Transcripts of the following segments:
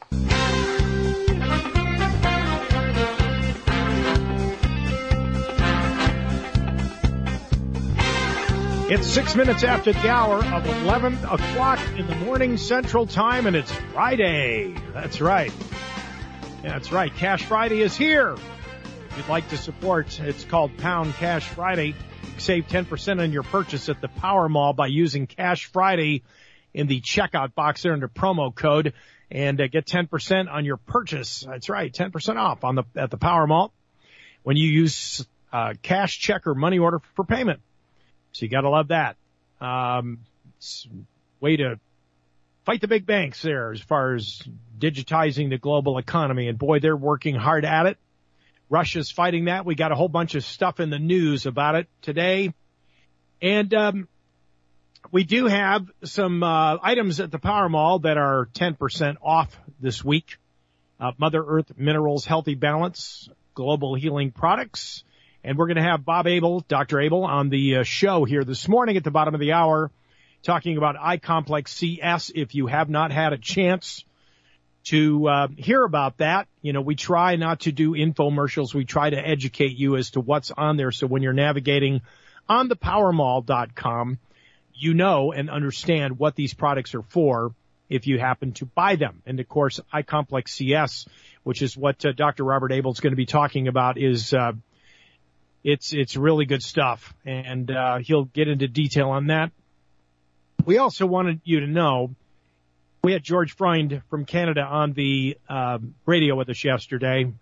It's 6 minutes after the hour of 11 o'clock in the morning Central Time, and it's Friday. That's right. That's right. Cash Friday is here. If you'd like to support, it's called Pound Cash Friday. Save 10% on your purchase at the Power Mall by using Cash Friday in the checkout box there under promo code, and get 10% on your purchase. That's right, 10% off at the Power Mall when you use cash, check, or money order for payment. So you got to love that. It's a way to fight the big banks there as far as digitizing the global economy. And boy, they're working hard at it. Russia's fighting that. We got a whole bunch of stuff in the news about it today. And we do have some items at the Power Mall that are 10% off this week. Mother Earth Minerals Healthy Balance, Global Healing Products. And we're going to have Bob Abel, Dr. Abel, on the show here this morning at the bottom of the hour, talking about I-Complex CS. If you have not had a chance to hear about that, you know, we try not to do infomercials. We try to educate you as to what's on there. So when you're navigating on thepowermall.com, you know and understand what these products are for if you happen to buy them. And, of course, I-Complex CS, which is what Dr. Robert Abel is going to be talking about, is it's really good stuff, and he'll get into detail on that. We also wanted you to know we had George Freund from Canada on the radio with us yesterday.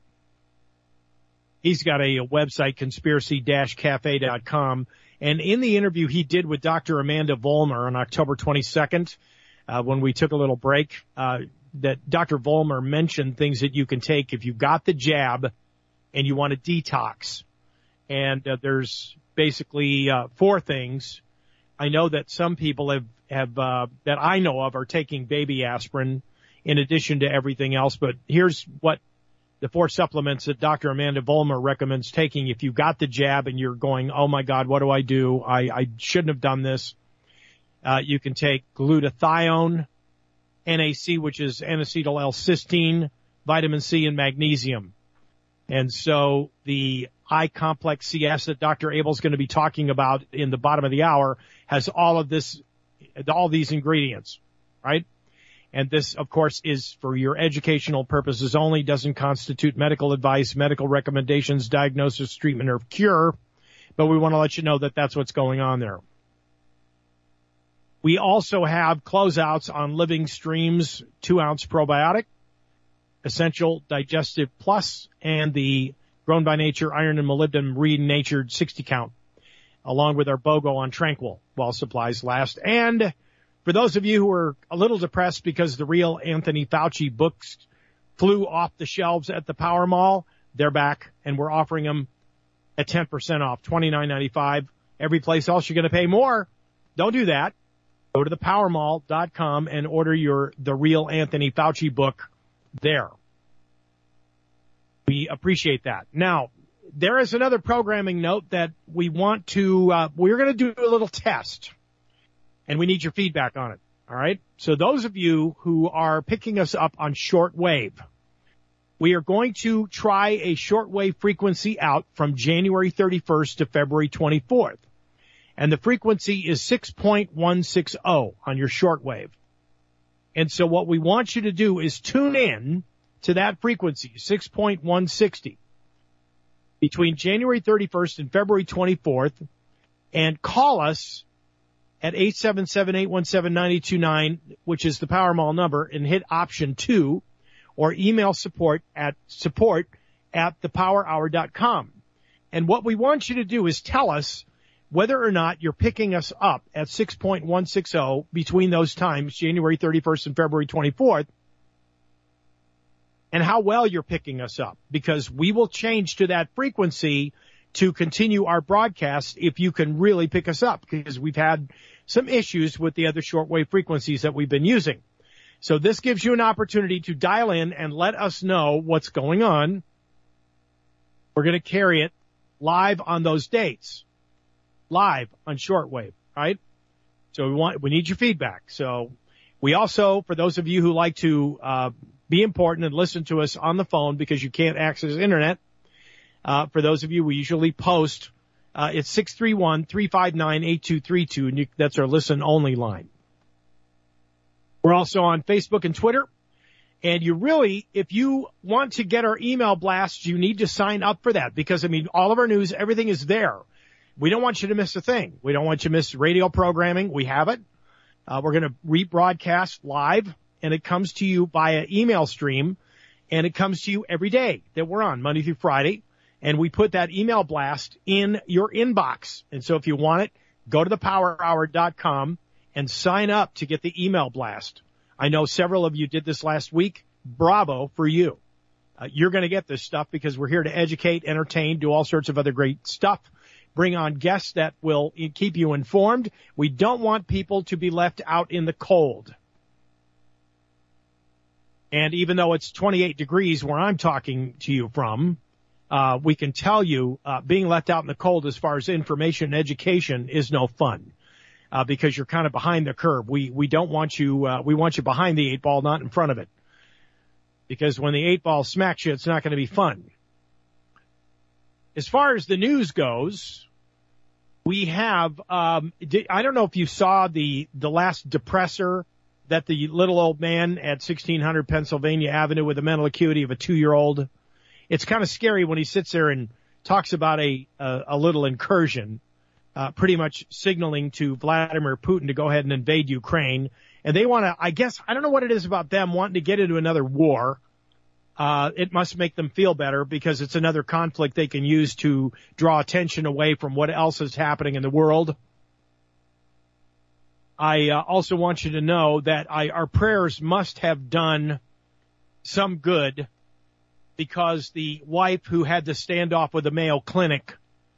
He's got a website, conspiracy-cafe.com, and in the interview he did with Dr. Amanda Vollmer on October 22nd, when we took a little break, that Dr. Vollmer mentioned things that you can take if you've got the jab and you want to detox. And there's basically 4 things. I know that some people have that I know of are taking baby aspirin in addition to everything else. But here's what the 4 supplements that Dr. Amanda Vollmer recommends taking if you got the jab and you're going, oh, my God, what do? I shouldn't have done this. You can take glutathione, NAC, which is N-acetyl L-cysteine, vitamin C, and magnesium. And so the I-Complex CS that Dr. Abel's going to be talking about in the bottom of the hour has all these ingredients, right? And this, of course, is for your educational purposes only, doesn't constitute medical advice, medical recommendations, diagnosis, treatment, or cure. But we want to let you know that that's what's going on there. We also have closeouts on Living Streams 2-ounce probiotic, Essential Digestive Plus, and the Grown by Nature Iron and Molybdenum Renatured 60 count, along with our BOGO on Tranquil while supplies last. And for those of you who are a little depressed because the real Anthony Fauci books flew off the shelves at the Power Mall, they're back, and we're offering them at 10% off, $29.95. Every place else you're going to pay more. Don't do that. Go to thepowermall.com and order The Real Anthony Fauci book there. We appreciate that. Now, there is another programming note that we want to, we're going to do a little test, and we need your feedback on it. All right. So those of you who are picking us up on shortwave, we are going to try a shortwave frequency out from January 31st to February 24th. And the frequency is 6.160 on your shortwave. And so what we want you to do is tune in to that frequency, 6.160, between January 31st and February 24th, and call us at 877-817-9229, which is the Power Mall number, and hit option 2, or email support at thepowerhour.com. And what we want you to do is tell us whether or not you're picking us up at 6.160 between those times, January 31st and February 24th, and how well you're picking us up, because we will change to that frequency to continue our broadcast if you can really pick us up, because we've had some issues with the other shortwave frequencies that we've been using. So this gives you an opportunity to dial in and let us know what's going on. We're going to carry it live on those dates, live on shortwave, right? So we need your feedback. So we also, for those of you who like to be important and listen to us on the phone because you can't access internet. For those of you, we usually post. It's 631-359-8232, and that's our listen-only line. We're also on Facebook and Twitter. And you really, if you want to get our email blasts, you need to sign up for that because, all of our news, everything is there. We don't want you to miss a thing. We don't want you to miss radio programming. We have it. We're going to rebroadcast live, and it comes to you via email stream, and it comes to you every day that we're on, Monday through Friday, and we put that email blast in your inbox. And so if you want it, go to thepowerhour.com and sign up to get the email blast. I know several of you did this last week. Bravo for you. You're going to get this stuff because we're here to educate, entertain, do all sorts of other great stuff, bring on guests that will keep you informed. We don't want people to be left out in the cold. And even though it's 28 degrees where I'm talking to you from, we can tell you being left out in the cold as far as information and education is no fun. Because you're kind of behind the curve. We don't want you, we want you behind the 8 ball, not in front of it. Because when the 8 ball smacks you, it's not going to be fun. As far as the news goes, we have, I don't know if you saw the last depressor that the little old man at 1600 Pennsylvania Avenue with a mental acuity of a 2-year-old. It's kind of scary when he sits there and talks about a little incursion. Pretty much signaling to Vladimir Putin to go ahead and invade Ukraine. And they want to, I guess, I don't know what it is about them wanting to get into another war. It must make them feel better because it's another conflict they can use to draw attention away from what else is happening in the world. I also want you to know that our prayers must have done some good because the wife who had the standoff with the Mayo Clinic,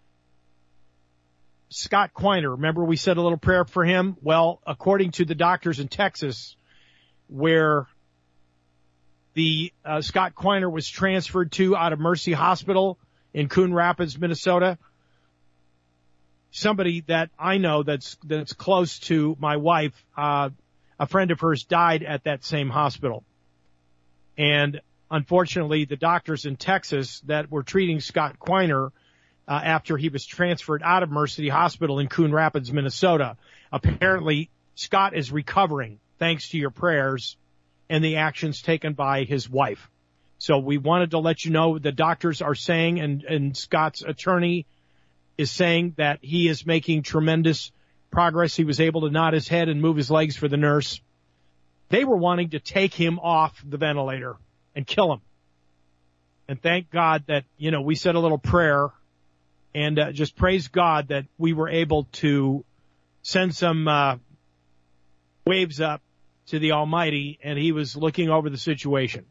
Scott Quiner, remember we said a little prayer for him? Well, according to the doctors in Texas, where the Scott Quiner was transferred to out of Mercy Hospital in Coon Rapids, Minnesota, somebody that I know that's close to my wife, a friend of hers died at that same hospital. And unfortunately, the doctors in Texas that were treating Scott Quiner after he was transferred out of Mercy Hospital in Coon Rapids, Minnesota. Apparently, Scott is recovering thanks to your prayers and the actions taken by his wife. So we wanted to let you know the doctors are saying, and Scott's attorney is saying that he is making tremendous progress. He was able to nod his head and move his legs for the nurse. They were wanting to take him off the ventilator and kill him. And thank God that, we said a little prayer and just praise God that we were able to send some waves up to the Almighty, and he was looking over the situation.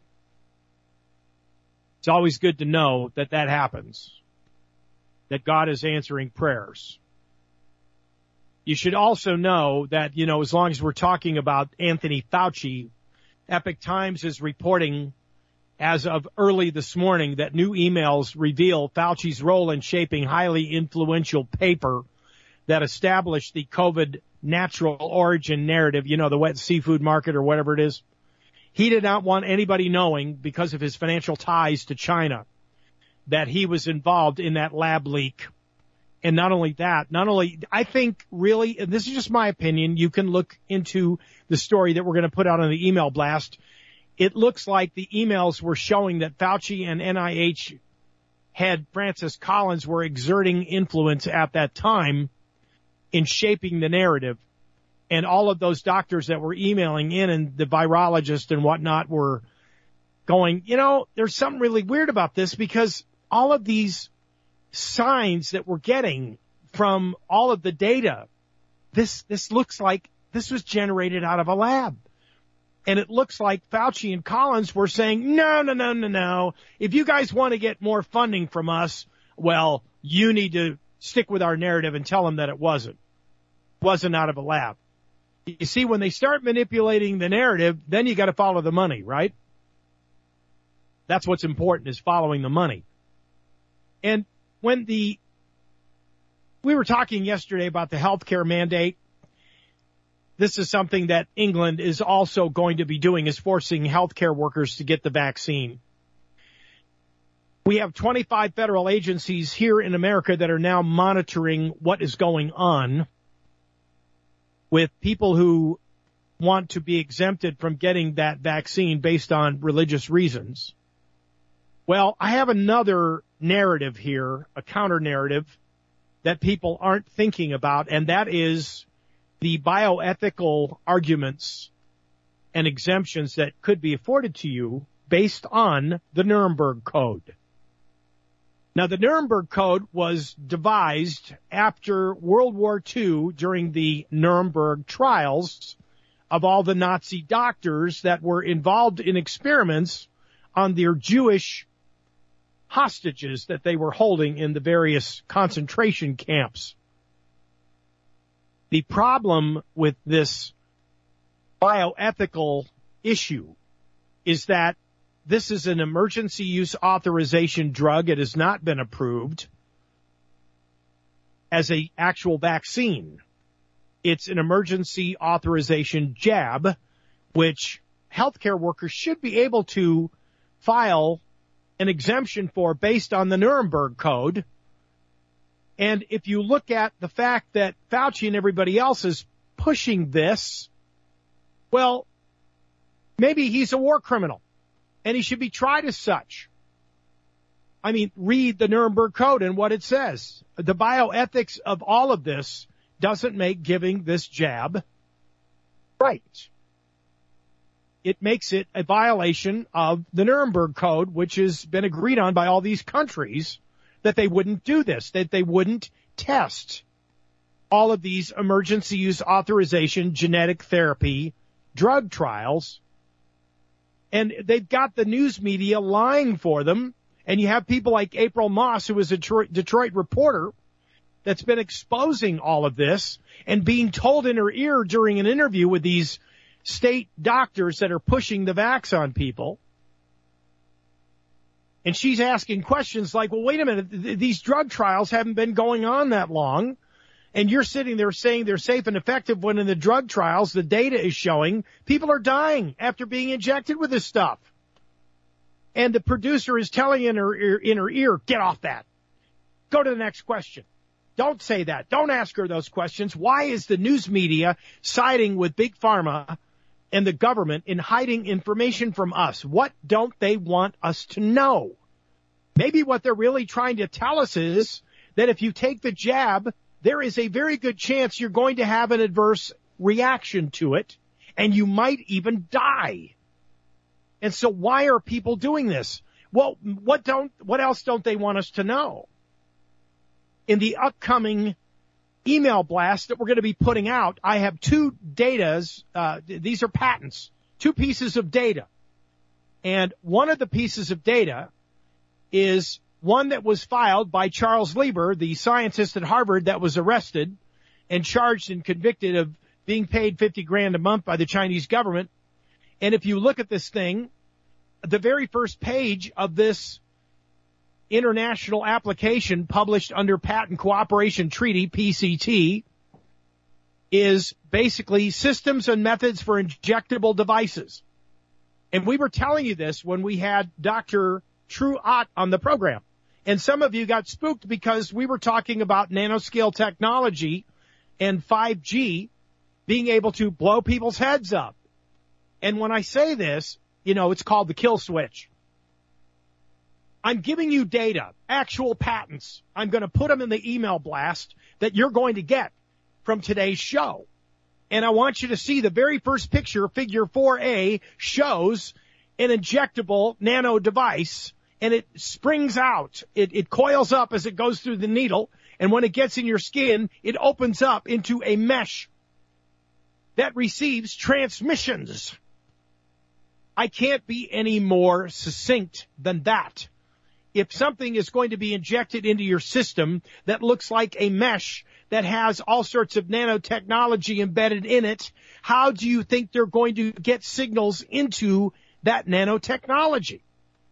It's always good to know that happens, that God is answering prayers. You should also know that, as long as we're talking about Anthony Fauci, Epoch Times is reporting as of early this morning that new emails reveal Fauci's role in shaping highly influential paper that established the COVID natural origin narrative, the wet seafood market or whatever it is. He did not want anybody knowing, because of his financial ties to China, that he was involved in that lab leak. And not only that, I think really, and this is just my opinion, you can look into the story that we're going to put out on the email blast. It looks like the emails were showing that Fauci and NIH head Francis Collins were exerting influence at that time in shaping the narrative. And all of those doctors that were emailing in and the virologists and whatnot were going, there's something really weird about this, because all of these signs that we're getting from all of the data, this looks like this was generated out of a lab. And it looks like Fauci and Collins were saying, no. If you guys want to get more funding from us, well, you need to stick with our narrative and tell them that it wasn't out of a lab. You see, when they start manipulating the narrative, then you got to follow the money, right? That's what's important, is following the money. And when we were talking yesterday about the healthcare mandate, this is something that England is also going to be doing, is forcing healthcare workers to get the vaccine. We have 25 federal agencies here in America that are now monitoring what is going on with people who want to be exempted from getting that vaccine based on religious reasons. Well, I have another narrative here, a counter narrative that people aren't thinking about, and that is the bioethical arguments and exemptions that could be afforded to you based on the Nuremberg Code. Now, the Nuremberg Code was devised after World War II during the Nuremberg trials of all the Nazi doctors that were involved in experiments on their Jewish hostages that they were holding in the various concentration camps. The problem with this bioethical issue is that this is an emergency use authorization drug. It has not been approved as an actual vaccine. It's an emergency authorization jab, which healthcare workers should be able to file an exemption for based on the Nuremberg Code. And if you look at the fact that Fauci and everybody else is pushing this, well, maybe he's a war criminal and he should be tried as such. I mean, read the Nuremberg Code and what it says. The bioethics of all of this doesn't make giving this jab right. It makes it a violation of the Nuremberg Code, which has been agreed on by all these countries, that they wouldn't do this, that they wouldn't test all of these emergency use authorization genetic therapy drug trials. And they've got the news media lying for them. And you have people like April Moss, who is a Detroit reporter, that's been exposing all of this and being told in her ear during an interview with these state doctors that are pushing the vax on people. And she's asking questions like, well, wait a minute, these drug trials haven't been going on that long. And you're sitting there saying they're safe and effective when in the drug trials, the data is showing people are dying after being injected with this stuff. And the producer is telling in her ear, get off that. Go to the next question. Don't say that. Don't ask her those questions. Why is the news media siding with Big Pharma and the government in hiding information from us? What don't they want us to know? Maybe what they're really trying to tell us is that if you take the jab, there is a very good chance you're going to have an adverse reaction to it, and you might even die. And so why are people doing this? Well, what else don't they want us to know? In the upcoming email blast that we're going to be putting out, I have two datas. These are patents, two pieces of data. And one of the pieces of data is one that was filed by Charles Lieber, the scientist at Harvard that was arrested and charged and convicted of being paid $50,000 a month by the Chinese government. And if you look at this thing, the very first page of this international application published under Patent Cooperation Treaty, PCT, is basically systems and methods for injectable devices. And we were telling you this when we had Dr. True Ott on the program. And some of you got spooked because we were talking about nanoscale technology and 5G being able to blow people's heads up. And when I say this, you know, it's called the kill switch. I'm giving you data, actual patents. I'm going to put them in the email blast that you're going to get from today's show. And I want you to see the very first picture, figure 4A, shows an injectable nano device, and it springs out. It coils up as it goes through the needle, and when it gets in your skin, it opens up into a mesh that receives transmissions. I can't be any more succinct than that. If something is going to be injected into your system that looks like a mesh that has all sorts of nanotechnology embedded in it, how do you think they're going to get signals into that nanotechnology?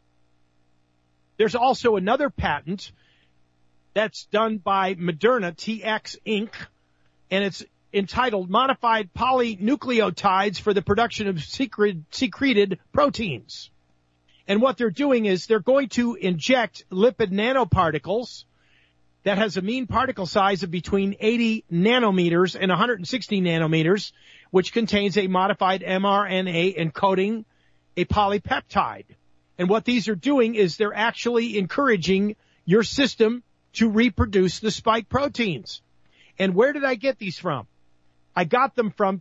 There's also another patent that's done by Moderna, TX Inc., and it's entitled Modified Polynucleotides for the Production of Secreted Proteins. And what they're doing is they're going to inject lipid nanoparticles that has a mean particle size of between 80 nanometers and 160 nanometers, which contains a modified mRNA encoding a polypeptide. And what these are doing is they're actually encouraging your system to reproduce the spike proteins. And where did I get these from? I got them from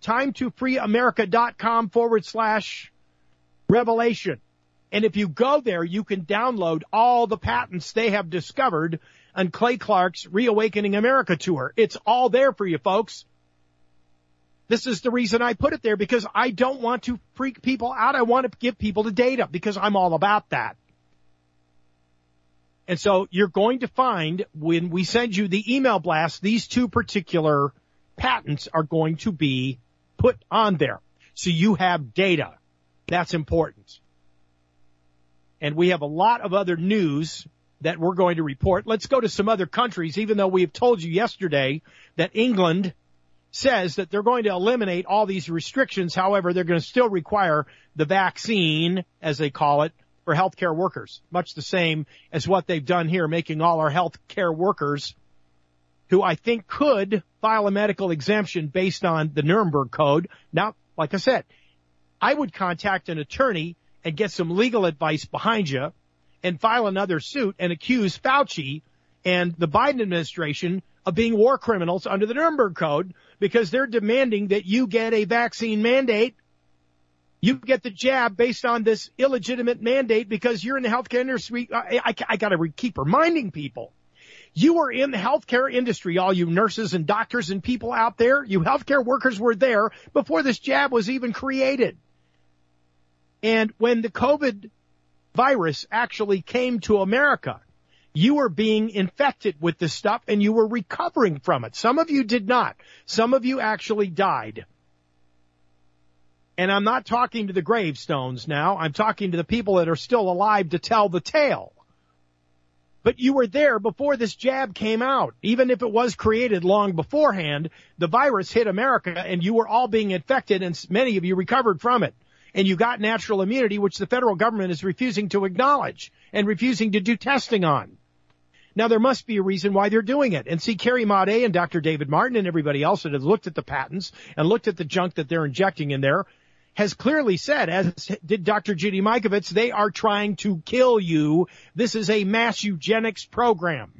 timetofreeamerica.com/revelation. And if you go there, you can download all the patents they have discovered on Clay Clark's Reawakening America tour. It's all there for you, folks. This is the reason I put it there, because I don't want to freak people out. I want to give people the data because I'm all about that. And so you're going to find when we send you the email blast, these two particular patents are going to be put on there. So you have data. That's important. And we have a lot of other news that we're going to report. Let's go to some other countries, even though we have told you yesterday that England says that they're going to eliminate all these restrictions. However, they're going to still require the vaccine, as they call it, for healthcare workers, much the same as what they've done here, making all our healthcare workers who I think could file a medical exemption based on the Nuremberg Code. Now, like I said, I would contact an attorney and get some legal advice behind you and file another suit and accuse Fauci and the Biden administration of being war criminals under the Nuremberg Code, because they're demanding that you get a vaccine mandate. You get the jab based on this illegitimate mandate because you're in the healthcare industry. I got to keep reminding people. You are in the healthcare industry, all you nurses and doctors and people out there. You healthcare workers were there before this jab was even created. And when the COVID virus actually came to America, you were being infected with this stuff and you were recovering from it. Some of you did not. Some of you actually died. And I'm not talking to the gravestones now. I'm talking to the people that are still alive to tell the tale. But you were there before this jab came out. Even if it was created long beforehand, the virus hit America and you were all being infected and many of you recovered from it. And you got natural immunity, which the federal government is refusing to acknowledge and refusing to do testing on. Now, there must be a reason why they're doing it. And see, Carrie Maude and Dr. David Martin and everybody else that has looked at the patents and looked at the junk that they're injecting in there has clearly said, as did Dr. Judy Mikovits, they are trying to kill you. This is a mass eugenics program.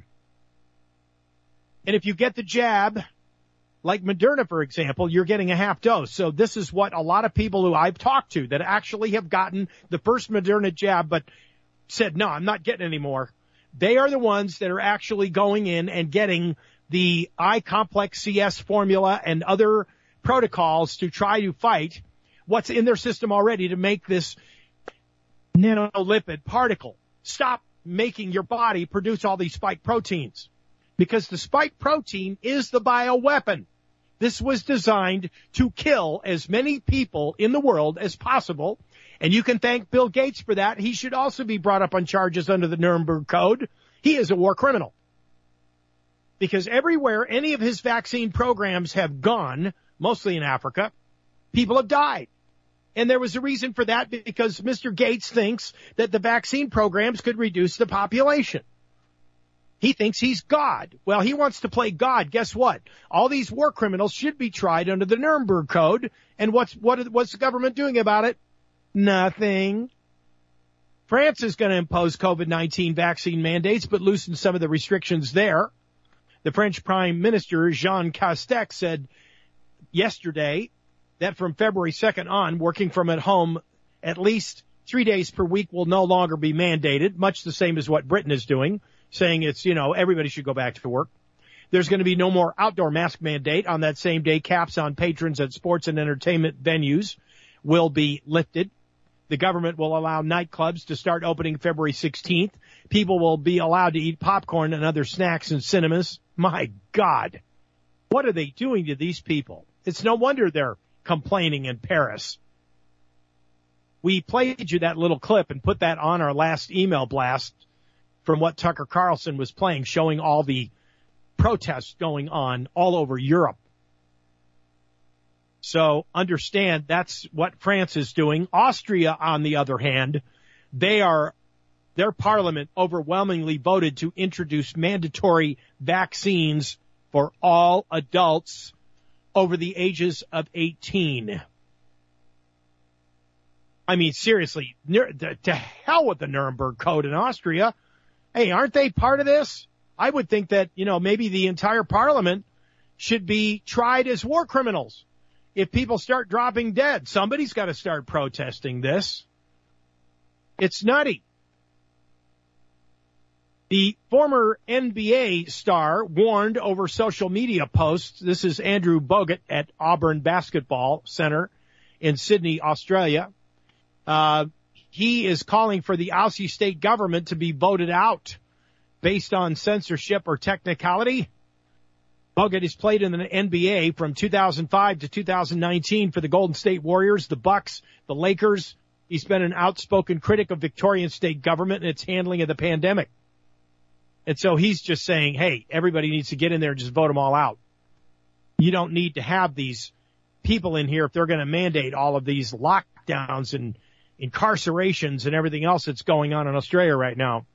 And if you get the jab, like Moderna, for example, you're getting a half dose. So this is what a lot of people who I've talked to that actually have gotten the first Moderna jab but said, no, I'm not getting any more. They are the ones that are actually going in and getting the I-complex CS formula and other protocols to try to fight what's in their system already to make this nanolipid particle. Stop making your body produce all these spike proteins, because the spike protein is the bioweapon. This was designed to kill as many people in the world as possible, and you can thank Bill Gates for that. He should also be brought up on charges under the Nuremberg Code. He is a war criminal, because everywhere any of his vaccine programs have gone, mostly in Africa, people have died. And there was a reason for that, because Mr. Gates thinks that the vaccine programs could reduce the population. He thinks he's God. Well, he wants to play God. Guess what? All these war criminals should be tried under the Nuremberg Code. And what's the government doing about it? Nothing. France is going to impose COVID-19 vaccine mandates, but loosen some of the restrictions there. The French Prime Minister, Jean Castex, said yesterday that from February 2nd on, working from at home at least 3 days per week will no longer be mandated, much the same as what Britain is doing, saying it's, everybody should go back to work. There's going to be no more outdoor mask mandate. On that same day, caps on patrons at sports and entertainment venues will be lifted. The government will allow nightclubs to start opening February 16th. People will be allowed to eat popcorn and other snacks in cinemas. My God, what are they doing to these people? It's no wonder they're complaining in Paris. We played you that little clip and put that on our last email blast from what Tucker Carlson was playing, showing all the protests going on all over Europe. So understand that's what France is doing. Austria, on the other hand, their parliament overwhelmingly voted to introduce mandatory vaccines for all adults over the ages of 18. I mean, seriously, to hell with the Nuremberg Code in Austria. Hey, aren't they part of this? I would think that, maybe the entire parliament should be tried as war criminals. If people start dropping dead, somebody's got to start protesting this. It's nutty. The former NBA star warned over social media posts. This is Andrew Bogut at Auburn Basketball Center in Sydney, Australia. He is calling for the Aussie state government to be voted out based on censorship or technicality. Bogut has played in the NBA from 2005 to 2019 for the Golden State Warriors, the Bucks, the Lakers. He's been an outspoken critic of Victorian state government and its handling of the pandemic. And so he's just saying, hey, everybody needs to get in there and just vote them all out. You don't need to have these people in here if they're going to mandate all of these lockdowns and incarcerations and everything else that's going on in Australia right now.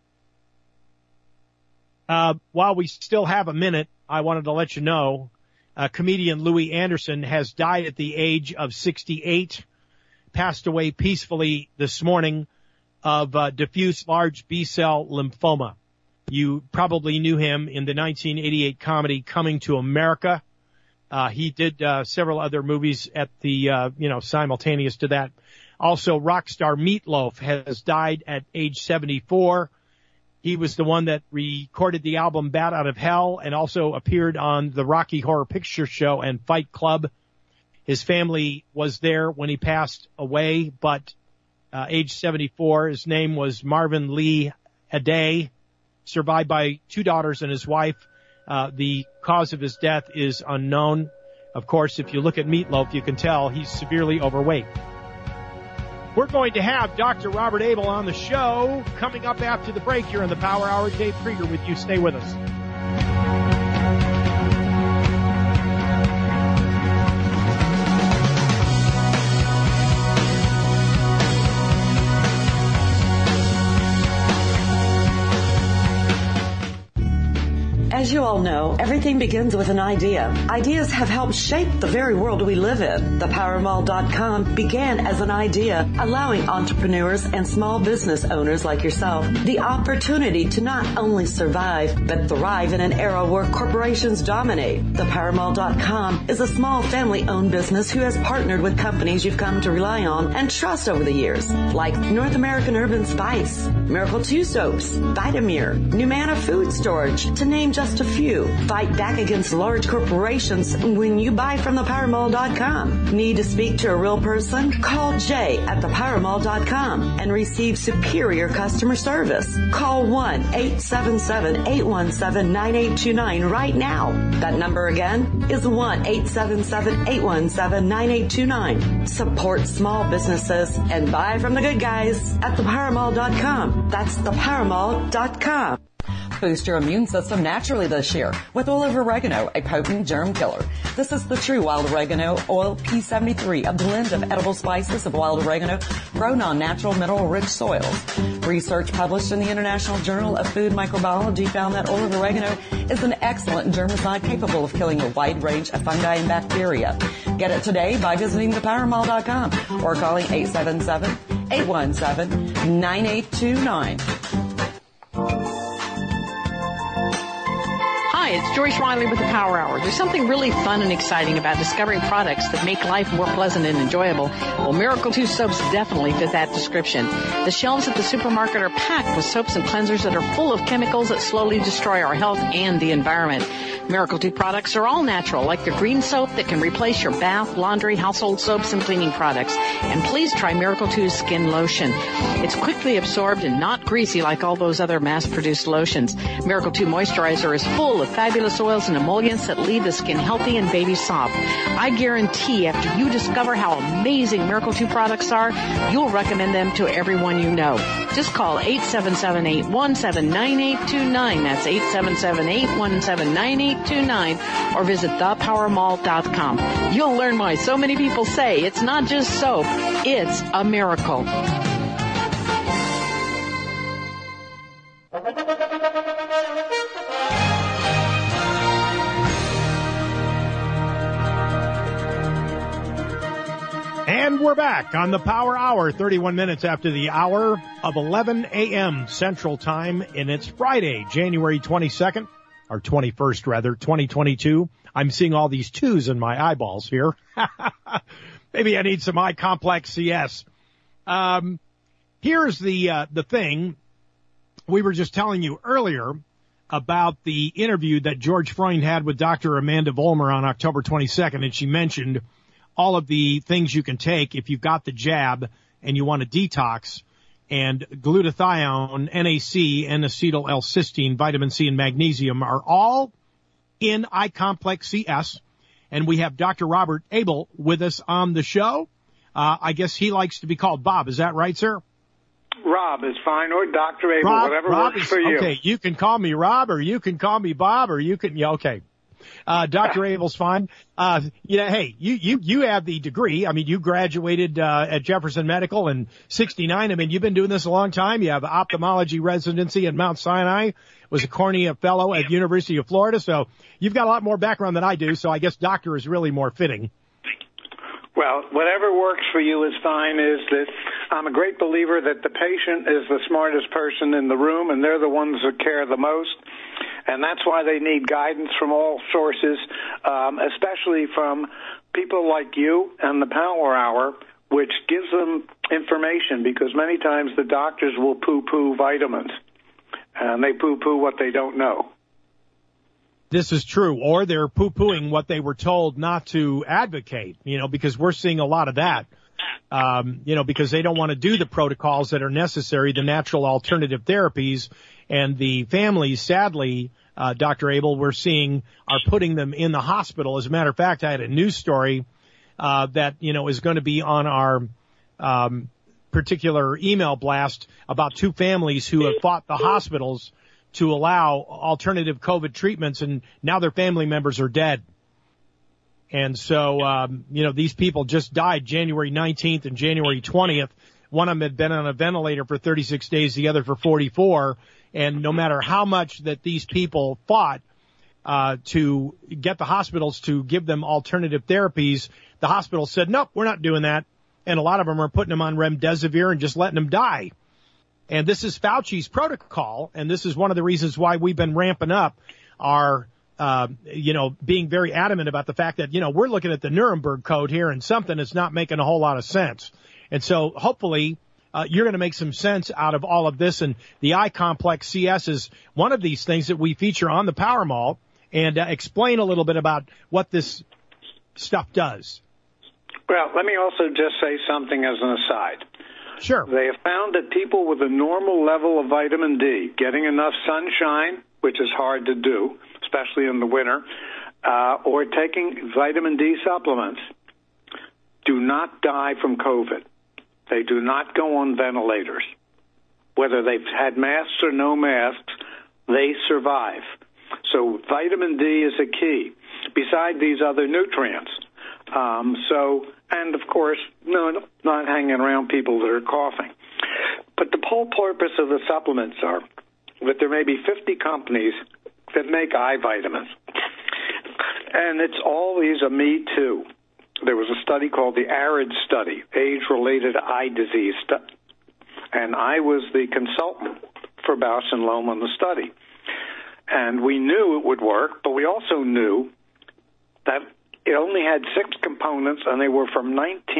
While we still have a minute, I wanted to let you know, comedian Louis Anderson has died at the age of 68, passed away peacefully this morning of diffuse large B-cell lymphoma. You probably knew him in the 1988 comedy Coming to America. He did several other movies at the, simultaneous to that. Also, rock star Meatloaf has died at age 74. He was the one that recorded the album Bat Out of Hell and also appeared on the Rocky Horror Picture Show and Fight Club. His family was there when he passed away, but age 74, his name was Marvin Lee Aday, survived by 2 daughters and his wife. The cause of his death is unknown. Of course, if you look at Meatloaf, you can tell he's severely overweight. We're going to have Dr. Robert Abel on the show coming up after the break here in the Power Hour. Dave Krieger with you. Stay with us. As you all know, everything begins with an idea. Ideas have helped shape the very world we live in. ThePowerMall.com began as an idea, allowing entrepreneurs and small business owners like yourself the opportunity to not only survive, but thrive in an era where corporations dominate. ThePowerMall.com is a small family-owned business who has partnered with companies you've come to rely on and trust over the years, like North American Urban Spice, Miracle 2 Soaps, Vitamir, Numana Food Storage, to name just a few. Fight back against large corporations when you buy from ThePowerMall.com. Need to speak to a real person? Call Jay at ThePowerMall.com and receive superior customer service. Call 1-877-817-9829 right now. That number again is 1-877-817-9829. Support small businesses and buy from the good guys at ThePowerMall.com. That's ThePowerMall.com. Boost your immune system naturally this year with oil of oregano, a potent germ killer. This is the true wild oregano oil P73, a blend of edible spices of wild oregano grown on natural mineral-rich soils. Research published in the International Journal of Food Microbiology found that oil of oregano is an excellent germicide capable of killing a wide range of fungi and bacteria. Get it today by visiting thepowermall.com or calling 877-817-9829. Hi, it's Joyce Riley with the Power Hour. There's something really fun and exciting about discovering products that make life more pleasant and enjoyable. Well, Miracle 2 soaps definitely fit that description. The shelves at the supermarket are packed with soaps and cleansers that are full of chemicals that slowly destroy our health and the environment. Miracle 2 products are all natural, like the green soap that can replace your bath, laundry, household soaps, and cleaning products. And please try Miracle 2's skin lotion. It's quickly absorbed and not greasy like all those other mass-produced lotions. Miracle 2 moisturizer is full of fabulous oils and emollients that leave the skin healthy and baby soft. I guarantee after you discover how amazing Miracle 2 products are, you'll recommend them to everyone you know. Just call 877-817-9829. That's 877-817-9829, or visit thepowermall.com. You'll learn why so many people say it's not just soap, it's a miracle. And we're back on the Power Hour, 31 minutes after the hour of 11 a.m. Central Time, and it's Friday, January 22nd, or 21st, rather, 2022. I'm seeing all these twos in my eyeballs here. Maybe I need some eye complex CS. Here's the thing. We were just telling you earlier about the interview that George Freund had with Dr. Amanda Vollmer on October 22nd, and she mentioned all of the things you can take if you've got the jab and you want to detox, and glutathione, NAC, N-acetyl L-cysteine, vitamin C, and magnesium are all in iComplex CS. And we have Dr. Robert Abel with us on the show. I guess he likes to be called Bob. Is that right, sir? Rob is fine, or Dr. Abel, whatever works for you. Okay, you can call me Rob, or you can call me Bob, or you can, yeah, okay. Dr. Abel's fine. Hey, you have the degree. I mean, you graduated at Jefferson Medical in '69. I mean, you've been doing this a long time. You have ophthalmology residency at Mount Sinai, was a cornea fellow at University of Florida. So you've got a lot more background than I do. So I guess doctor is really more fitting. Well, whatever works for you is fine. Is that I'm a great believer that the patient is the smartest person in the room, and they're the ones that care the most. And that's why they need guidance from all sources, especially from people like you and the Power Hour, which gives them information, because many times the doctors will poo-poo vitamins, and they poo-poo what they don't know. This is true, or they're poo-pooing what they were told not to advocate, because we're seeing a lot of that, because they don't want to do the protocols that are necessary, the natural alternative therapies, and the families, sadly, Dr. Abel, we're seeing are putting them in the hospital. As a matter of fact, I had a news story that, is going to be on our particular email blast about two families who have fought the hospitals to allow alternative COVID treatments, and now their family members are dead. And so, these people just died January 19th and January 20th. One of them had been on a ventilator for 36 days, the other for 44. And no matter how much that these people fought to get the hospitals to give them alternative therapies, the hospital said, nope, we're not doing that. And a lot of them are putting them on remdesivir and just letting them die. And this is Fauci's protocol, and this is one of the reasons why we've been ramping up our, being very adamant about the fact that, we're looking at the Nuremberg Code here and something that's not making a whole lot of sense. And so hopefully you're going to make some sense out of all of this. And the iComplex CS is one of these things that we feature on the Power Mall, and explain a little bit about what this stuff does. Well, let me also just say something as an aside. Sure. They have found that people with a normal level of vitamin D, getting enough sunshine, which is hard to do, especially in the winter, or taking vitamin D supplements, do not die from COVID. They do not go on ventilators. Whether they've had masks or no masks, they survive. So vitamin D is a key, beside these other nutrients. And of course, not hanging around people that are coughing. But the whole purpose of the supplements are that there may be 50 companies that make eye vitamins. And it's always a me too. There was a study called the ARID study, age-related eye disease study. And I was the consultant for Bausch & Lomb on the study. And we knew it would work, but we also knew that it only had 6 components, and they were from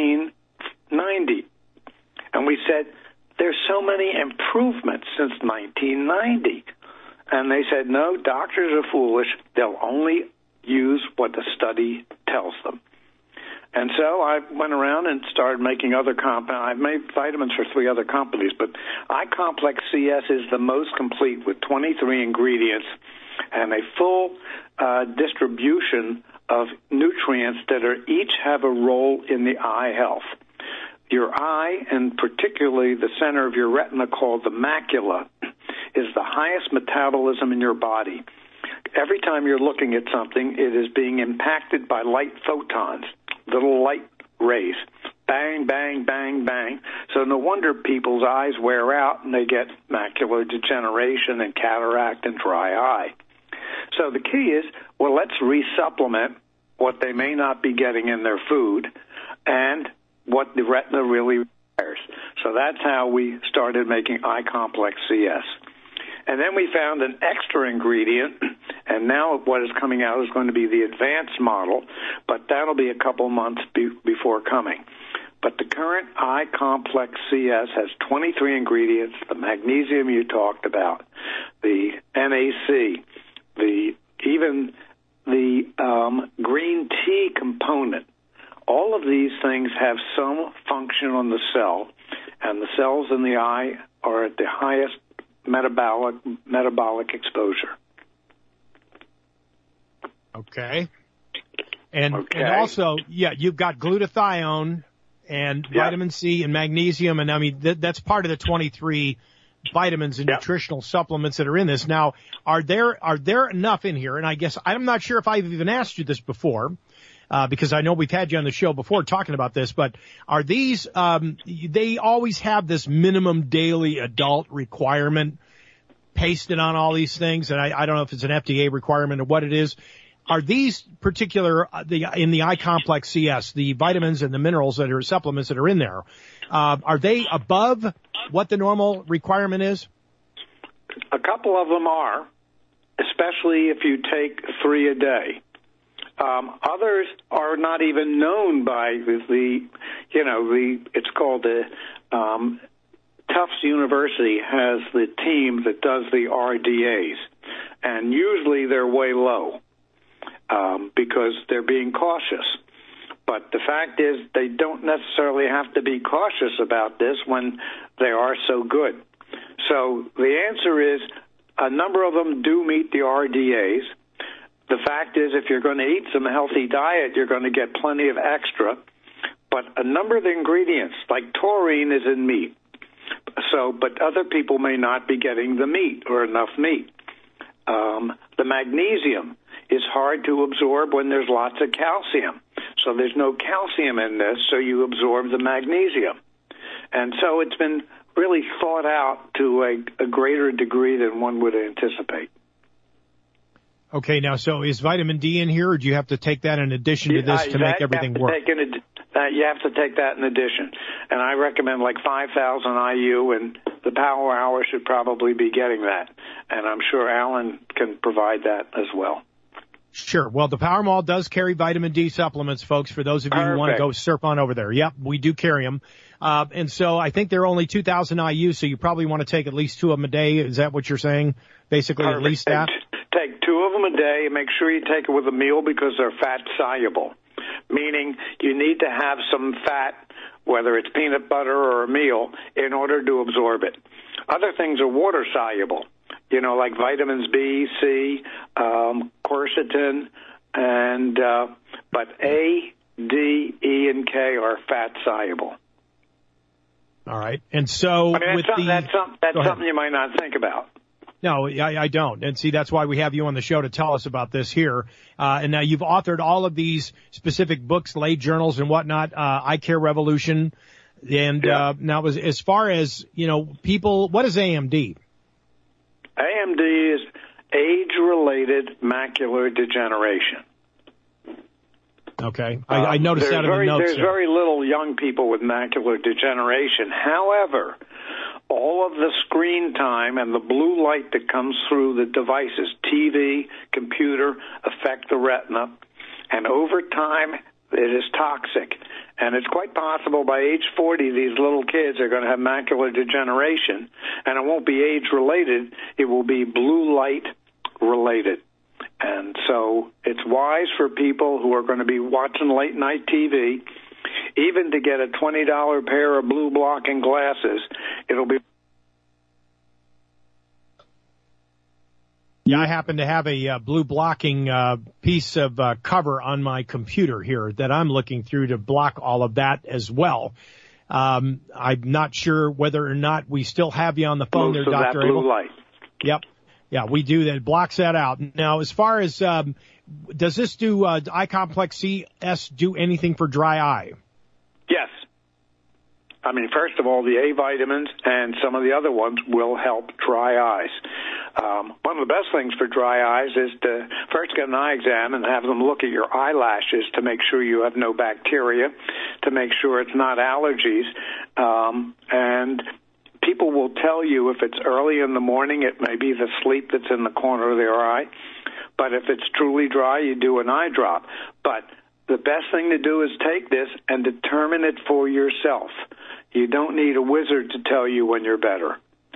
1990. And we said, there's so many improvements since 1990. And they said, no, doctors are foolish. They'll only use what the study tells them. And so I went around and started making other I've made vitamins for 3 other companies, but iComplex CS is the most complete with 23 ingredients and a full distribution of nutrients that each have a role in the eye health. Your eye, and particularly the center of your retina called the macula, is the highest metabolism in your body. Every time you're looking at something, it is being impacted by light photons, little light rays. Bang, bang, bang, bang. So no wonder people's eyes wear out and they get macular degeneration and cataract and dry eye. So the key is, well, let's resupplement what they may not be getting in their food and what the retina really requires. So that's how we started making Eye Complex CS. And then we found an extra ingredient, and now what is coming out is going to be the advanced model, but that'll be a couple months before coming. But the current Eye Complex CS has 23 ingredients, the magnesium you talked about, the NAC, even the green tea component. All of these things have some function on the cell, and the cells in the eye are at the highest metabolic exposure. Okay. And also, you've got glutathione and vitamin C and magnesium, and I mean that's part of the 23 vitamins and nutritional supplements that are in this. Now, are there enough in here? And I guess I'm not sure if I've even asked you this before, because I know we've had you on the show before talking about this, but are these, they always have this minimum daily adult requirement pasted on all these things, and I don't know if it's an FDA requirement or what it is. Are these particular, in the Eye Complex CS, the vitamins and the minerals that are supplements that are in there, are they above what the normal requirement is? A couple of them are, especially if you take 3 a day. Others are not even known by it's called the Tufts University has the team that does the RDAs, and usually they're way low because they're being cautious. But the fact is they don't necessarily have to be cautious about this when they are so good. So the answer is a number of them do meet the RDAs. The fact is, if you're going to eat some healthy diet, you're going to get plenty of extra. But a number of the ingredients, like taurine, is in meat. But other people may not be getting the meat or enough meat. The magnesium is hard to absorb when there's lots of calcium. So there's no calcium in this, so you absorb the magnesium. And so it's been really thought out to a greater degree than one would anticipate. Okay, now, so is vitamin D in here, or do you have to take that in addition to this to make everything work? You have to take that in addition. And I recommend like 5,000 IU, and the Power Hour should probably be getting that. And I'm sure Alan can provide that as well. Sure. Well, the Power Mall does carry vitamin D supplements, folks, for those of you who want to go surf on over there. Yep, we do carry them. And so I think they're only 2,000 IU, so you probably want to take at least 2 of them a day. Is that what you're saying? Basically, at least that? Take 2 of them a day, and make sure you take it with a meal because they're fat-soluble, meaning you need to have some fat, whether it's peanut butter or a meal, in order to absorb it. Other things are water-soluble, like vitamins B, C, quercetin, and but A, D, E, and K are fat-soluble. All right. And so that's something you might not think about. No, I don't. And see, that's why we have you on the show to tell us about this here. And now you've authored all of these specific books, lay journals and whatnot, Eye Care Revolution. And now as far as, people, what is AMD? AMD is age-related macular degeneration. Okay. I noticed that in the notes. There's very little young people with macular degeneration. However, all of the screen time and the blue light that comes through the devices, TV, computer, affect the retina. And over time, it is toxic. And it's quite possible by age 40, these little kids are going to have macular degeneration. And it won't be age-related. It will be blue light-related. And so it's wise for people who are going to be watching late-night TV, even to get a $20 pair of blue blocking glasses. It'll be... Yeah, I happen to have a blue blocking piece of cover on my computer here that I'm looking through to block all of that as well. I'm not sure whether or not we still have you on the phone there, Dr. That blue Abel. light. Yep. Yeah, we do that. It blocks that out. Now, as far as does this do I-Complex CS do anything for dry eye? Yes. I mean, first of all, the A vitamins and some of the other ones will help dry eyes. One of the best things for dry eyes is to first get an eye exam and have them look at your eyelashes to make sure you have no bacteria, to make sure it's not allergies. And people will tell you if it's early in the morning, it may be the sleep that's in the corner of their eye. But if it's truly dry, you do an eye drop. But the best thing to do is take this and determine it for yourself. You don't need a wizard to tell you when you're better.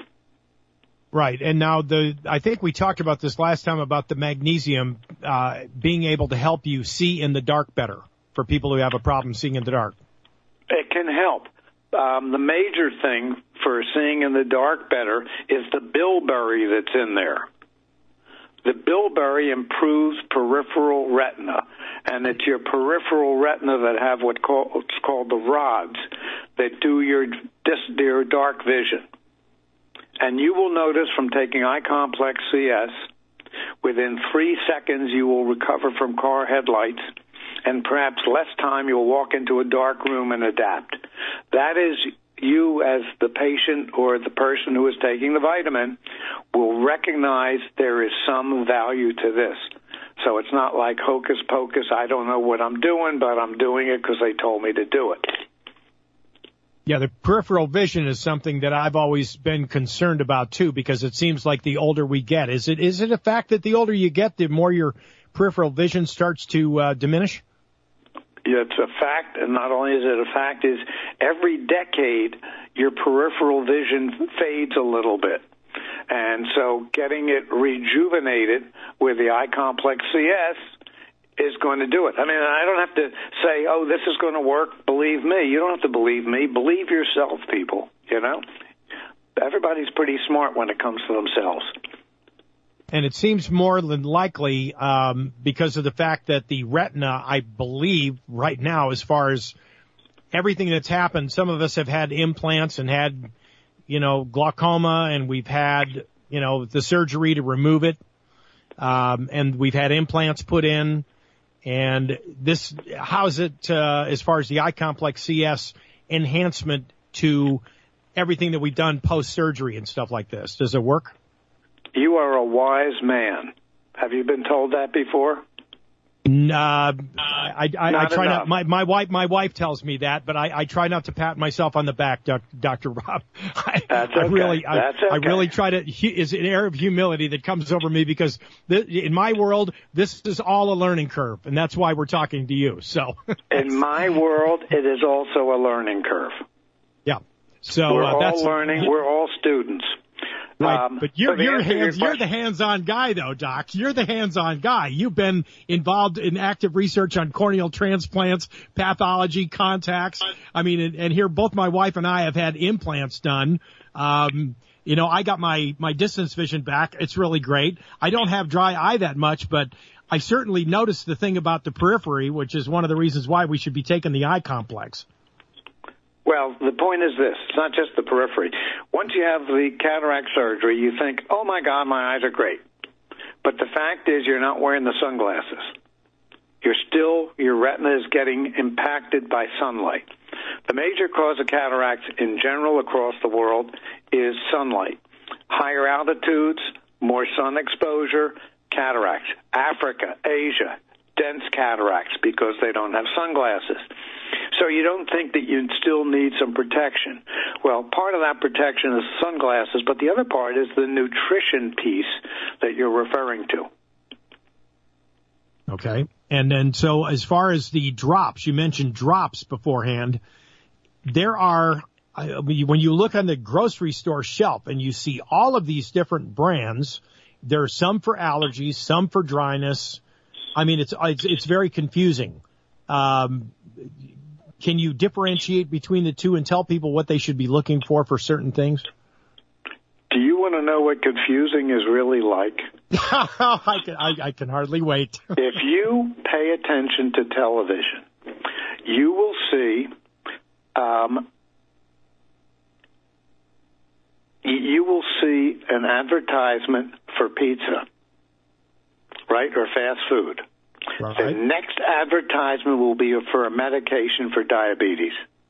Right. And now I think we talked about this last time about the magnesium being able to help you see in the dark better for people who have a problem seeing in the dark. It can help. The major thing for seeing in the dark better is the bilberry that's in there. The bilberry improves peripheral retina, and it's your peripheral retina that have what's called the rods that do your dark vision. And you will notice from taking I-Complex CS, within 3 seconds you will recover from car headlights, and perhaps less time you'll walk into a dark room and adapt. That is, you as the patient or the person who is taking the vitamin will recognize there is some value to this. So it's not like hocus pocus, I don't know what I'm doing, but I'm doing it because they told me to do it. Yeah, the peripheral vision is something that I've always been concerned about, too, because it seems like the older we get. Is it a fact that the older you get, the more your peripheral vision starts to diminish? It's a fact, and not only is it a fact, is every decade your peripheral vision fades a little bit. And so getting it rejuvenated with the I-Complex CS is going to do it. I mean, I don't have to say, oh, this is going to work, believe me. You don't have to believe me. Believe yourself, people, you know? Everybody's pretty smart when it comes to themselves. And it seems more than likely because of the fact that the retina, I believe, right now, as far as everything that's happened, some of us have had implants and had, glaucoma, and we've had, the surgery to remove it, and we've had implants put in. And this, how's it as far as the I-Complex CS enhancement to everything that we've done post-surgery and stuff like this? Does it work? You are a wise man. Have you been told that before? I try not. My wife tells me that, but I try not to pat myself on the back, Dr. Rob. That's okay. I really try to. Is an air of humility that comes over me because in my world, this is all a learning curve, and that's why we're talking to you. So in my world, it is also a learning curve. Yeah. So we're all learning. We're all students. Right, but you're the hands-on guy, though, Doc. You're the hands-on guy. You've been involved in active research on corneal transplants, pathology, contacts. I mean, and here both my wife and I have had implants done. I got my distance vision back. It's really great. I don't have dry eye that much, but I certainly noticed the thing about the periphery, which is one of the reasons why we should be taking the I-Complex. Well, the point is this. It's not just the periphery. Once you have the cataract surgery, you think, oh, my God, my eyes are great. But the fact is you're not wearing the sunglasses. Your retina is getting impacted by sunlight. The major cause of cataracts in general across the world is sunlight. Higher altitudes, more sun exposure, cataracts. Africa, Asia, dense cataracts because they don't have sunglasses. So you don't think that you still need some protection. Well, part of that protection is sunglasses, but the other part is the nutrition piece that you're referring to. Okay. And then so as far as the drops, you mentioned drops beforehand. There are, when you look on the grocery store shelf and you see all of these different brands, there are some for allergies, some for dryness. I mean, it's very confusing. Can you differentiate between the two and tell people what they should be looking for certain things? Do you want to know what confusing is really like? I can hardly wait. If you pay attention to television, you will see an advertisement for pizza, right, or fast food. Right. The next advertisement will be for a medication for diabetes.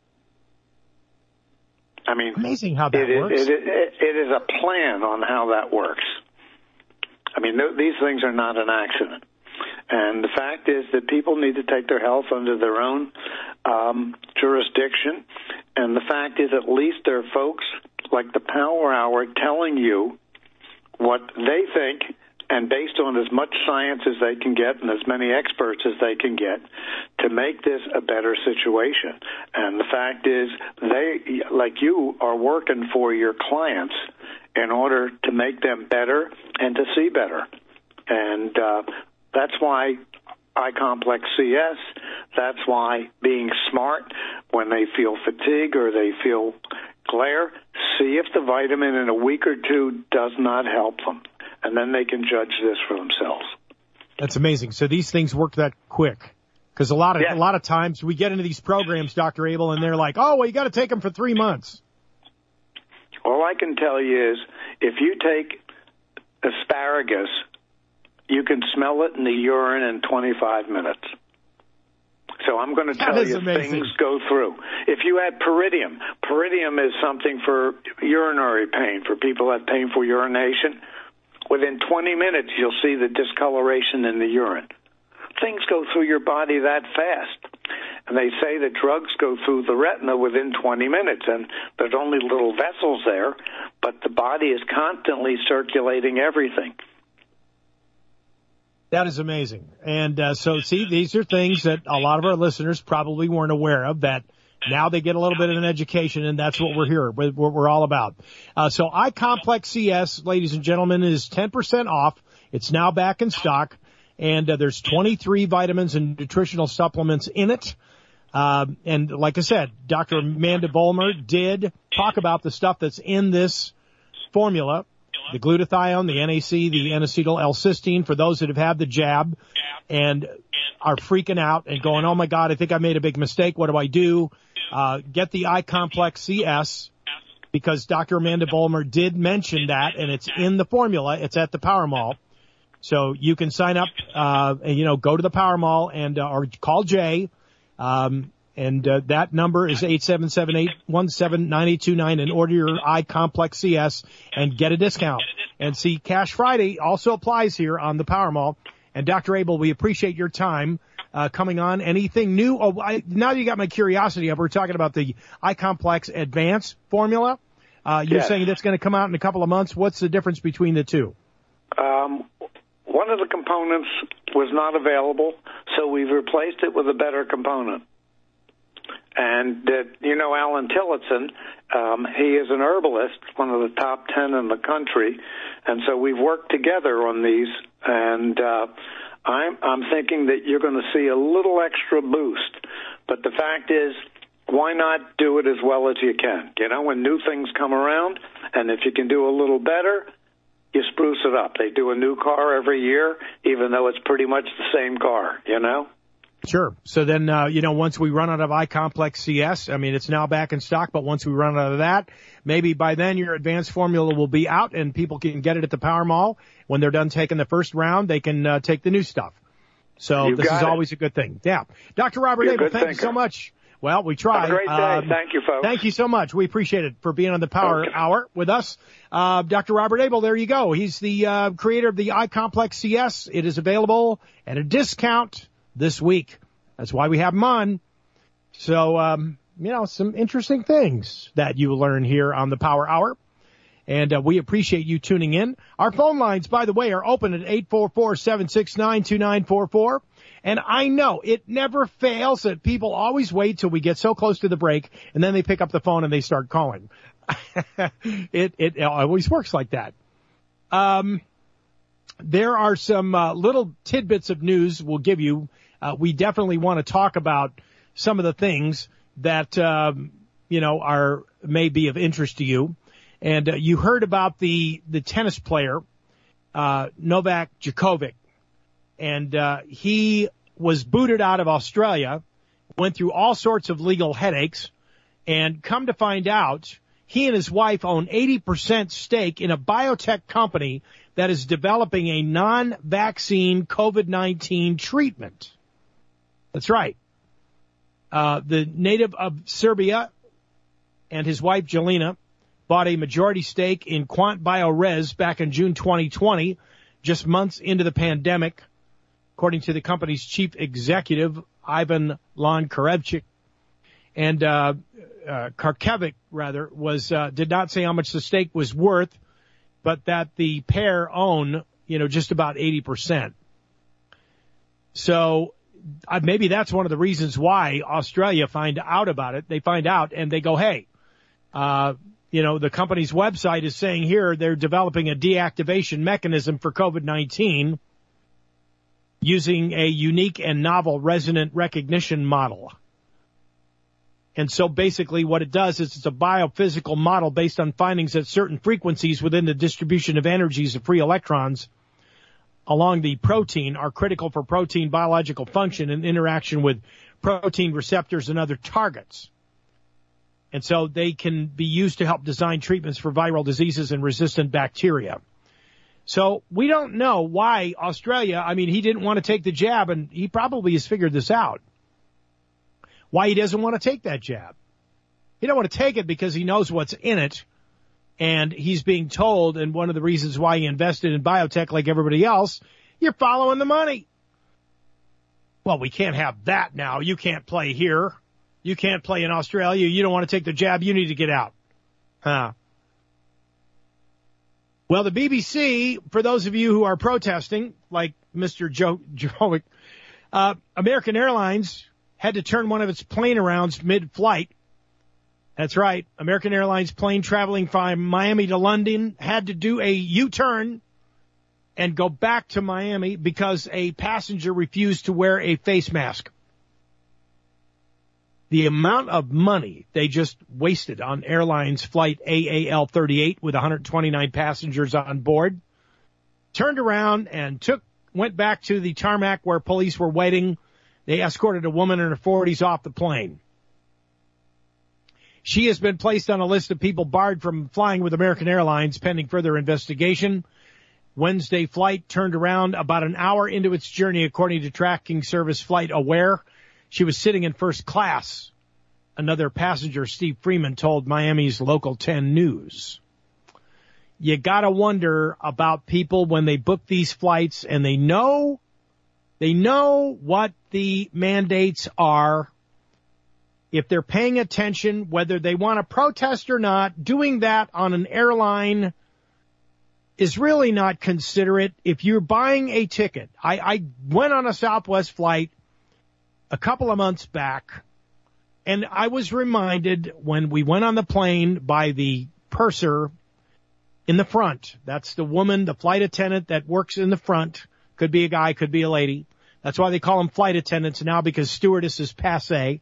I mean, amazing how that works. It is a plan on how that works. I mean, these things are not an accident. And the fact is that people need to take their health under their own jurisdiction. And the fact is, at least there are folks like the Power Hour telling you what they think, and based on as much science as they can get and as many experts as they can get, to make this a better situation. And the fact is, they, like you, are working for your clients in order to make them better and to see better. And that's why iComplex CS, that's why being smart when they feel fatigue or they feel glare, see if the vitamin in a week or two does not help them. And then they can judge this for themselves. That's amazing. So these things work that quick. Because a lot of times we get into these programs, Dr. Abel, and they're like, oh, well, you got to take them for 3 months. All I can tell you is if you take asparagus, you can smell it in the urine in 25 minutes. So I'm going to tell you things go through. If you add Pyridium is something for urinary pain, for people that have painful urination. Within 20 minutes, you'll see the discoloration in the urine. Things go through your body that fast. And they say that drugs go through the retina within 20 minutes, and there's only little vessels there, but the body is constantly circulating everything. That is amazing. And so, see, these are things that a lot of our listeners probably weren't aware of, that now they get a little bit of an education, and that's what we're here, what we're all about. So iComplex CS, ladies and gentlemen, is 10% off. It's now back in stock, and there's 23 vitamins and nutritional supplements in it. And like I said, Dr. Amanda Vollmer did talk about the stuff that's in this formula, the glutathione, the NAC, the N-acetyl L-cysteine, for those that have had the jab and are freaking out and going, oh, my God, I think I made a big mistake. What do I do? Get the iComplex CS, because Dr. Amanda Vollmer did mention that, and it's in the formula. It's at the Power Mall. So you can sign up, and, go to the Power Mall and or call Jay. That number is 877-817-9829, and order your iComplex CS and get a discount. And see, Cash Friday also applies here on the Power Mall. And Dr. Abel, we appreciate your time coming on. Anything new? Now you got my curiosity up. We're talking about the iComplex Advance formula. You're saying that's going to come out in a couple of months. What's the difference between the two? One of the components was not available, so we've replaced it with a better component. And, Alan Tillotson, he is an herbalist, one of the top 10 in the country, and so we've worked together on these, and I'm thinking that you're going to see a little extra boost. But the fact is, why not do it as well as you can? When new things come around, and if you can do a little better, you spruce it up. They do a new car every year, even though it's pretty much the same car, Sure. So then, once we run out of iComplex CS, it's now back in stock, but once we run out of that, maybe by then your advanced formula will be out and people can get it at the Power Mall. When they're done taking the first round, they can take the new stuff. So this is always a good thing. Yeah. Dr. Robert Abel, thank you so much. Well, we tried. Have a great day. Thank you, folks. Thank you so much. We appreciate it for being on the Power Hour with us. Dr. Robert Abel, there you go. He's the creator of the iComplex CS. It is available at a discount this week. That's why we have him on. So, some interesting things that you learn here on the Power Hour. And we appreciate you tuning in. Our phone lines, by the way, are open at 844-769-2944. And I know it never fails that people always wait till we get so close to the break, and then they pick up the phone and they start calling. It always works like that. There are some little tidbits of news we'll give you. We definitely want to talk about some of the things that, may be of interest to you. And you heard about the tennis player Novak Djokovic. And he was booted out of Australia, went through all sorts of legal headaches, and come to find out, he and his wife own 80% stake in a biotech company that is developing a non-vaccine COVID-19 treatment. That's right. The native of Serbia and his wife, Jelena, bought a majority stake in Quant Biores back in June 2020, just months into the pandemic, according to the company's chief executive, Ivan Lankarevchik. And Karkevic, rather, did not say how much the stake was worth, but that the pair own, just about 80%. So maybe that's one of the reasons why Australia find out about it. They find out and they go, hey, the company's website is saying here they're developing a deactivation mechanism for COVID-19 using a unique and novel resonant recognition model. And so basically what it does is it's a biophysical model based on findings at certain frequencies within the distribution of energies of free electrons along the protein are critical for protein biological function and interaction with protein receptors and other targets. And so they can be used to help design treatments for viral diseases and resistant bacteria. So we don't know why Australia, he didn't want to take the jab, and he probably has figured this out. Why he doesn't want to take that jab. He don't want to take it because he knows what's in it, and he's being told, and one of the reasons why he invested in biotech like everybody else, you're following the money. Well, we can't have that now. You can't play here. You can't play in Australia. You don't want to take the jab. You need to get out. Well, the BBC, for those of you who are protesting, like Mr. Jovic, American Airlines had to turn one of its plane around mid-flight. That's right. American Airlines plane traveling from Miami to London had to do a U-turn and go back to Miami because a passenger refused to wear a face mask. The amount of money they just wasted on airlines flight AAL 38 with 129 passengers on board, turned around and went back to the tarmac where police were waiting. They escorted a woman in her 40s off the plane. She has been placed on a list of people barred from flying with American Airlines pending further investigation. Wednesday flight turned around about an hour into its journey, according to tracking service Flight Aware. She was sitting in first class. Another passenger, Steve Freeman, told Miami's Local 10 News. You gotta wonder about people when they book these flights and they know what the mandates are. If they're paying attention, whether they want to protest or not, doing that on an airline is really not considerate. If you're buying a ticket, I went on a Southwest flight a couple of months back, and I was reminded when we went on the plane by the purser in the front. That's the woman, the flight attendant that works in the front. Could be a guy, could be a lady. That's why they call them flight attendants now, because stewardess is passé.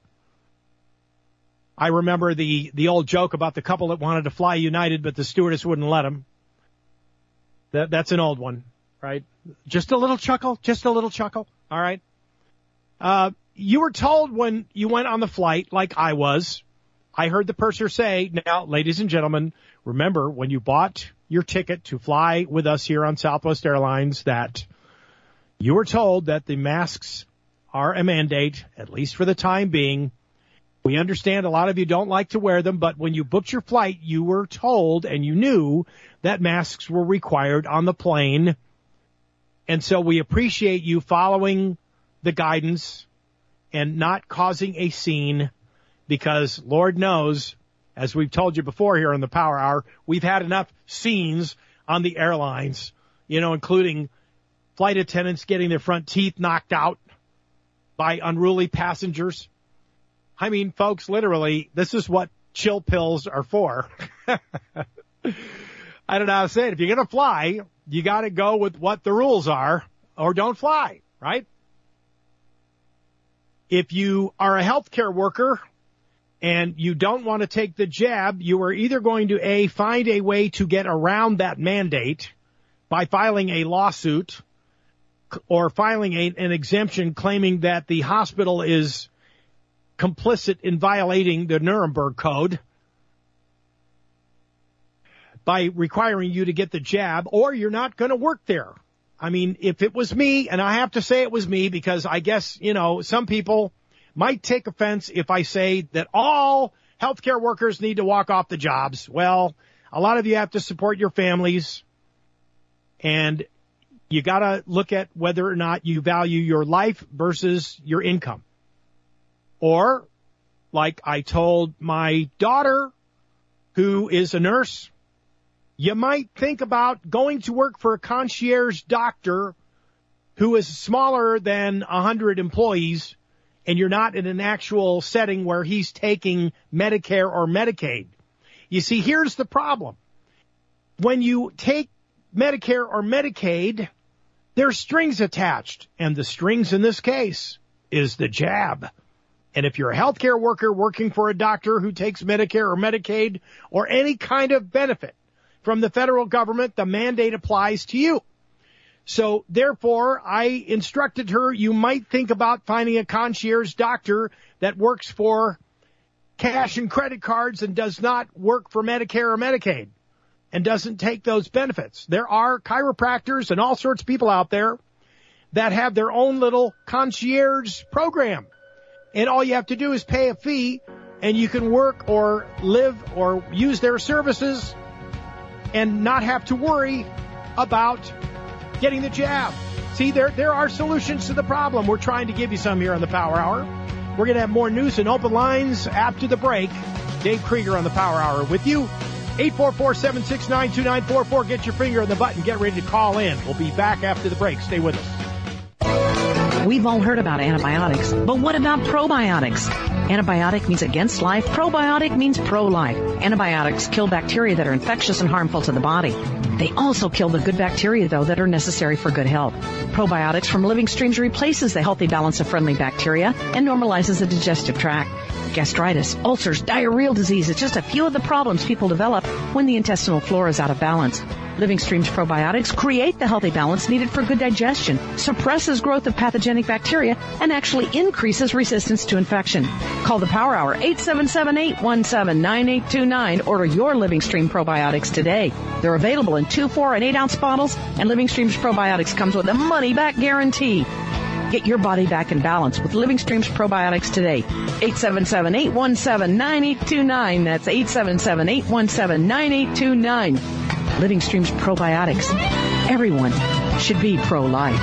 I remember the old joke about the couple that wanted to fly United, but the stewardess wouldn't let them. That's an old one, right? Just a little chuckle. All right. You were told when you went on the flight, like I was, I heard the purser say, now, ladies and gentlemen, remember when you bought your ticket to fly with us here on Southwest Airlines that you were told that the masks are a mandate, at least for the time being. We understand a lot of you don't like to wear them, but when you booked your flight, you were told and you knew that masks were required on the plane. And so we appreciate you following the guidance and not causing a scene, because Lord knows, as we've told you before here on the Power Hour, we've had enough scenes on the airlines, including flight attendants getting their front teeth knocked out by unruly passengers. I mean, folks, literally, this is what chill pills are for. I don't know how to say it. If you're going to fly, you got to go with what the rules are, or don't fly, right? If you are a healthcare worker and you don't want to take the jab, you are either going to, A, find a way to get around that mandate by filing a lawsuit or filing an exemption claiming that the hospital is complicit in violating the Nuremberg Code by requiring you to get the jab, or you're not going to work there. I mean, if it was me, and I have to say it was me because I guess, some people might take offense if I say that all healthcare workers need to walk off the jobs. Well, a lot of you have to support your families, and you got to look at whether or not you value your life versus your income. Or, like I told my daughter, who is a nurse, you might think about going to work for a concierge doctor who is smaller than 100 employees, and you're not in an actual setting where he's taking Medicare or Medicaid. You see, here's the problem. When you take Medicare or Medicaid, there's strings attached, and the strings in this case is the jab. And if you're a healthcare worker working for a doctor who takes Medicare or Medicaid or any kind of benefit from the federal government, the mandate applies to you. So therefore, I instructed her, you might think about finding a concierge doctor that works for cash and credit cards and does not work for Medicare or Medicaid and doesn't take those benefits. There are chiropractors and all sorts of people out there that have their own little concierge program. And all you have to do is pay a fee, and you can work or live or use their services and not have to worry about getting the jab. See, there are solutions to the problem. We're trying to give you some here on the Power Hour. We're going to have more news and open lines after the break. Dave Krieger on the Power Hour with you. 844-769-2944. Get your finger on the button. Get ready to call in. We'll be back after the break. Stay with us. We've all heard about antibiotics, but what about probiotics? Antibiotic means against life. Probiotic means pro-life. Antibiotics kill bacteria that are infectious and harmful to the body. They also kill the good bacteria, though, that are necessary for good health. Probiotics from Living Streams replaces the healthy balance of friendly bacteria and normalizes the digestive tract. Gastritis, ulcers, diarrheal disease is just a few of the problems people develop when the intestinal flora is out of balance. Living Streams probiotics create the healthy balance needed for good digestion, suppresses growth of pathogenic bacteria, and actually increases resistance to infection. Call the Power Hour, 877-817-9829. Order your Living Stream probiotics today. They're available in 2, 4, and 8-ounce bottles, and Living Streams probiotics comes with a money-back guarantee. Get your body back in balance with Living Streams probiotics today. 877-817-9829. That's 877-817-9829. Living Streams probiotics. Everyone should be pro-life.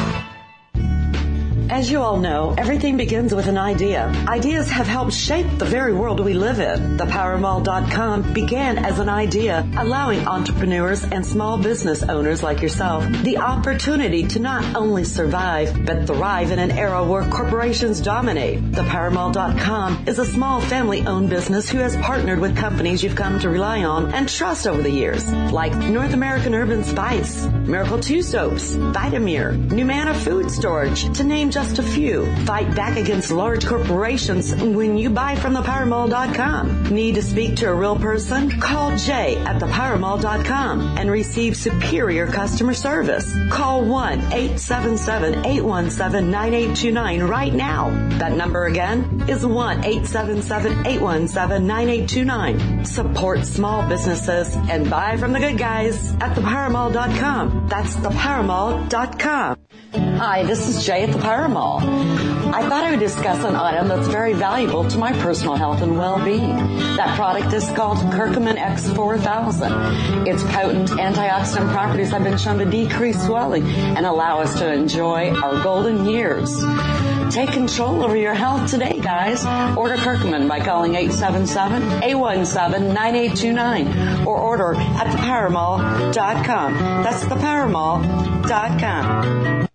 As you all know, everything begins with an idea. Ideas have helped shape the very world we live in. ThePowerMall.com began as an idea, allowing entrepreneurs and small business owners like yourself the opportunity to not only survive, but thrive in an era where corporations dominate. ThePowerMall.com is a small family-owned business who has partnered with companies you've come to rely on and trust over the years, like North American Urban Spice, Miracle 2 Soaps, Vitamir, Numana Food Storage, to name just a few. Fight back against large corporations when you buy from ThePowerMall.com. Need to speak to a real person? Call Jay at ThePowerMall.com and receive superior customer service. Call 1-877-817-9829 right now. That number again is 1-877-817-9829. Support small businesses and buy from the good guys at ThePowerMall.com. That's ThePowerMall.com. Hi, this is Jay at the Power Mall. I thought I would discuss an item that's very valuable to my personal health and well-being. That product is called Curcumin X4000. Its potent antioxidant properties have been shown to decrease swelling and allow us to enjoy our golden years. Take control over your health today, guys. Order Curcumin by calling 877-817-9829 or order at thepowermall.com. That's thepowermall.com.